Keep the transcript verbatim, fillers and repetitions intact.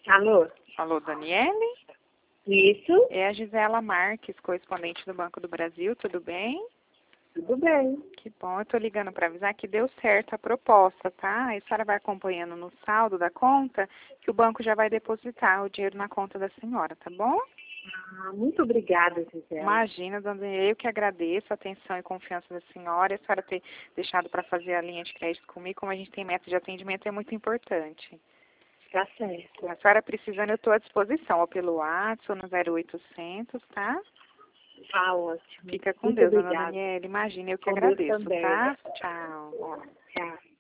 Alô? Alô, Daniele? Isso? É a Gisela Marques, correspondente do Banco do Brasil, tudo bem? Tudo bem. Que bom, eu tô ligando para avisar que deu certo a proposta, tá? A senhora vai acompanhando no saldo da conta, que o banco já vai depositar o dinheiro na conta da senhora, tá bom? Ah, muito obrigada, Gisela. Imagina, dona eu que agradeço a atenção e confiança da senhora, e a senhora ter deixado para fazer a linha de crédito comigo, como a gente tem meta de atendimento, é muito importante. Tá certo. A senhora precisando, eu estou à disposição, ou pelo WhatsApp, ou no zero oitocentos, tá? Tá ótimo. Fica com Muito Deus, dona obrigada. Daniela. Imagina, eu que Com Deus agradeço, também. tá? Tchau. Tchau.